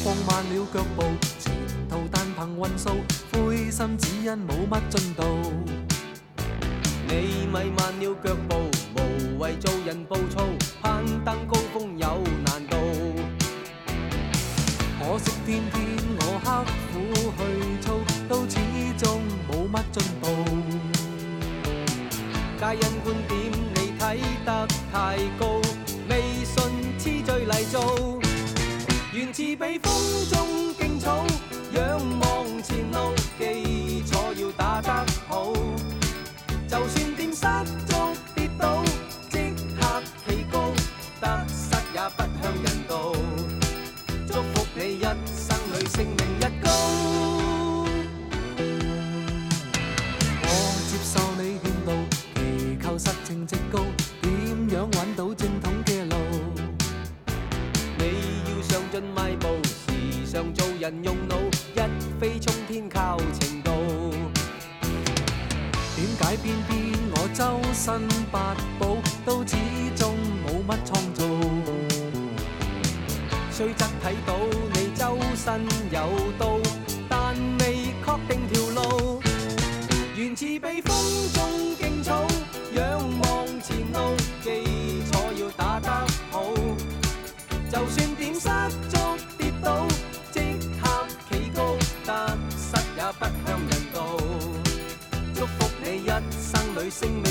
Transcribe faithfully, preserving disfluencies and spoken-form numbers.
放慢了腳步，前途但憑運數，灰心只因冇乜進度。 你咪慢了腳步，無謂做人暴躁，攀登高峰有難度。 可惜偏偏我刻苦去操，都始終冇乜進步。 皆因觀點你睇得太高，未信痴醉泥造，原似被風中勁草，仰望前路，基礎要打得好。就算點失足跌倒，即刻企高，得失也不向人道。祝福你一生裏聲名日高。 我接受你勸導，祈求實情直告，點樣揾到正統嘅路？ 你要上進邁步，時常做人用腦，一飛沖天靠程度。 點解偏偏我周身八寶，都始終冇乜創造？ 雖則睇到你周身有刀，但未確定條路，原似被風中勁草，仰望前路，基礎要打得好。就算點失足跌倒，即刻企高，得失也不向人道。祝福你一生裏聲名